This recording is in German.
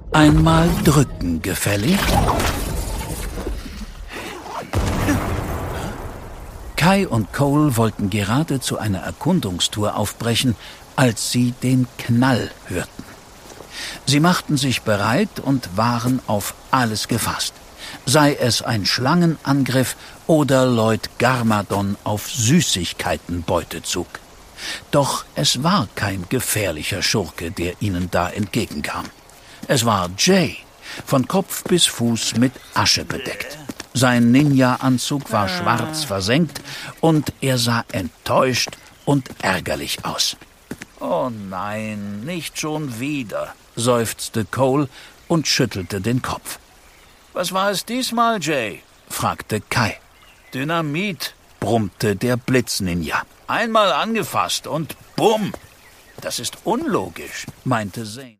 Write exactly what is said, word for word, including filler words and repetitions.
Einmal drücken gefällig? Kai und Cole wollten gerade zu einer Erkundungstour aufbrechen, als sie den Knall hörten. Sie machten sich bereit und waren auf alles gefasst, sei es ein Schlangenangriff oder Lloyd Garmadon auf Süßigkeitenbeutezug. Doch es war kein gefährlicher Schurke, der ihnen da entgegenkam. Es war Jay, von Kopf bis Fuß mit Asche bedeckt. Sein Ninja-Anzug war schwarz versengt und er sah enttäuscht und ärgerlich aus. »Oh nein, nicht schon wieder«, seufzte Cole und schüttelte den Kopf. »Was war es diesmal, Jay?« fragte Kai. »Dynamit«, brummte der Blitzninja. »Einmal angefasst und bumm!« »Das ist unlogisch«, meinte Zane.